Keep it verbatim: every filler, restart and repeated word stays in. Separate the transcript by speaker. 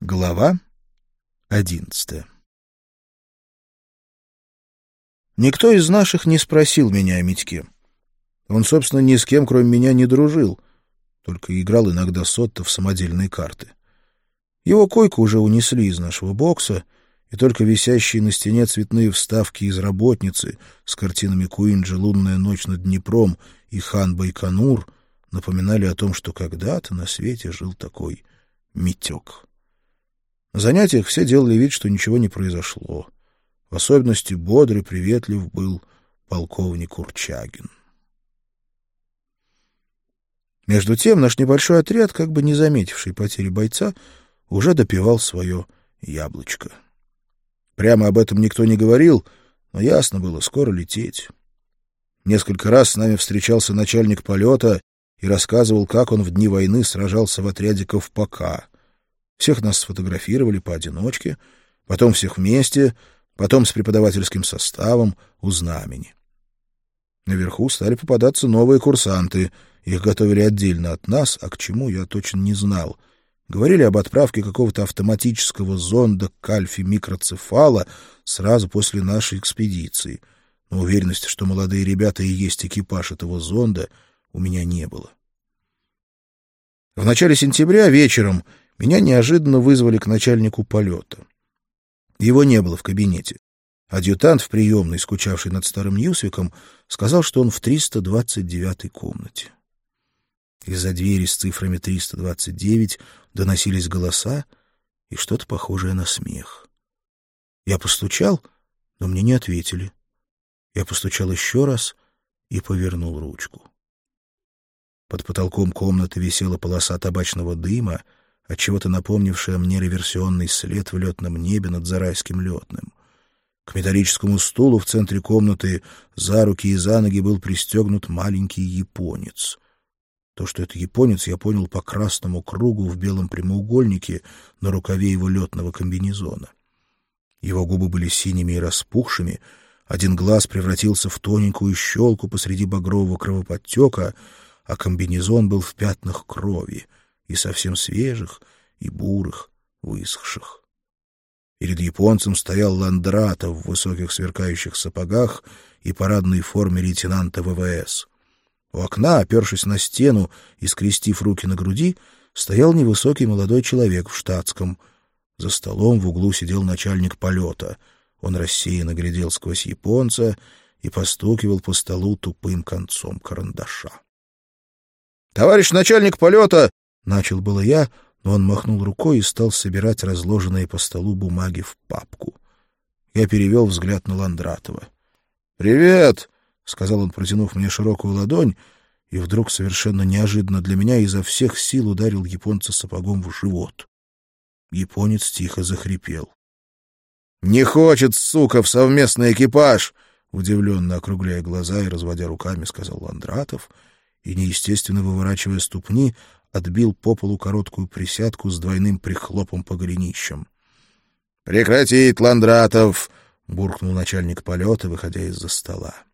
Speaker 1: Глава одиннадцатая. Никто из наших не спросил меня о Митьке. Он, собственно, ни с кем, кроме меня, не дружил, только играл иногда с Отто в самодельные карты. Его койку уже унесли из нашего бокса, и только висящие на стене цветные вставки из «Работницы» с картинами Куинджи «Лунная ночь над Днепром» и «Хан Байконур» напоминали о том, что когда-то на свете жил такой Митек. На занятиях все делали вид, что ничего не произошло. В особенности бодр и приветлив был полковник Урчагин. Между тем наш небольшой отряд, как бы не заметивший потери бойца, уже допивал свое яблочко. Прямо об этом никто не говорил, но ясно было — скоро лететь. Несколько раз с нами встречался начальник полета и рассказывал, как он в дни войны сражался в отряде Ковпака. Всех нас сфотографировали поодиночке, потом всех вместе, потом с преподавательским составом у знамени. Наверху стали попадаться новые курсанты. Их готовили отдельно от нас, а к чему я точно не знал. Говорили об отправке какого-то автоматического зонда к альфе микроцефала сразу после нашей экспедиции. Но уверенности, что молодые ребята и есть экипаж этого зонда, у меня не было. В начале сентября вечером меня неожиданно вызвали к начальнику полета. Его не было в кабинете. Адъютант в приемной, скучавший над старым Ньюсвиком, сказал, что он в триста двадцать девятой комнате. Из-за двери с цифрами триста двадцать девять доносились голоса и что-то похожее на смех. Я постучал, но мне не ответили. Я постучал еще раз и повернул ручку. Под потолком комнаты висела полоса табачного дыма, отчего-то напомнившая мне реверсионный след в летном небе над Зарайским летным. К металлическому стулу в центре комнаты за руки и за ноги был пристегнут маленький японец. То, что это японец, я понял по красному кругу в белом прямоугольнике на рукаве его летного комбинезона. Его губы были синими и распухшими, один глаз превратился в тоненькую щелку посреди багрового кровоподтека, а комбинезон был в пятнах крови, и совсем свежих, и бурых, высохших. Перед японцем стоял Ландратов в высоких сверкающих сапогах и парадной форме лейтенанта ВВС. У окна, опершись на стену и скрестив руки на груди, стоял невысокий молодой человек в штатском. За столом в углу сидел начальник полета. Он рассеянно глядел сквозь японца и постукивал по столу тупым концом карандаша. — Товарищ начальник полета! — начал было я, но он махнул рукой и стал собирать разложенные по столу бумаги в папку. Я перевел взгляд на Ландратова. — Привет! — сказал он, протянув мне широкую ладонь, и вдруг совершенно неожиданно для меня изо всех сил ударил японца сапогом в живот. Японец тихо захрипел. — Не хочет, сука, в совместный экипаж! — удивленно округляя глаза и разводя руками, сказал Ландратов, и, неестественно выворачивая ступни, отбил по полу короткую присядку с двойным прихлопом по голенищам. — Прекратить, Ландратов! — буркнул начальник полета, выходя из-за стола.